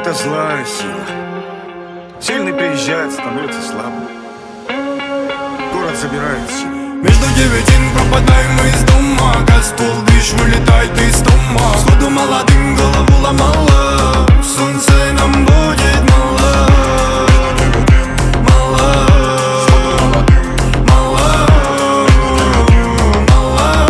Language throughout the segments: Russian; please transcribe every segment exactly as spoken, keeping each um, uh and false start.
это злая сила. Сильный приезжает, становится слабым. Город забирает силу. Между девятин пропадаем мы из дома. Газ пол, движ вылетает из дома. Сходу молодым голову ломало. Солнце нам будет мало. Мало. Мало. Мало.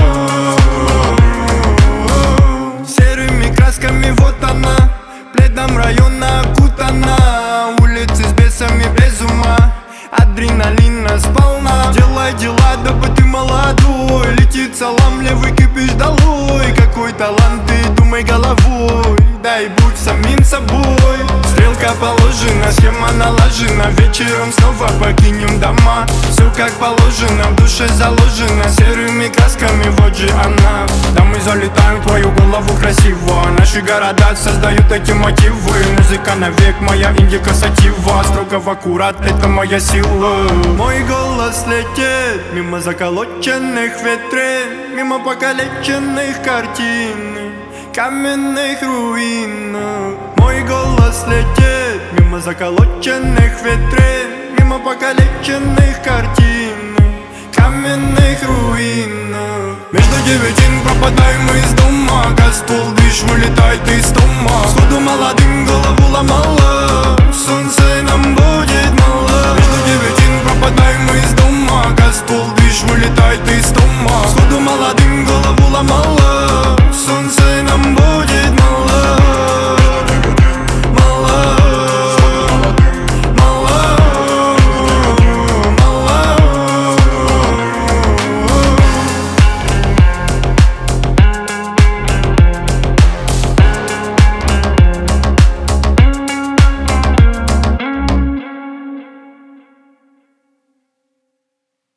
Серыми красками вот она, пледом района окутана. Улицы с бесами без ума, адреналина сполна. Делай дела, дабы ты молодой. Летит салам, левый кипиш долой. Какой талант, ты думай головой. Дай будь самим собой. Стрелка положена, схема налажена. Вечером снова покинем дома. Все как положено, в душе заложено. Серыми красками, вот же она. Да мы залетаем в твою голову красиво. Наши города создают эти мотивы. Музыка навек, моя индика сатива. Строго в аккурат, это моя сила. Мой голос летит мимо заколоченных витрин, мимо покалеченных картин, каменных руин. Мой голос летит мимо заколоченных витрин, мимо покалеченных картин, каменных руин. Между девятин пропадаем мы из дома. Газ пол,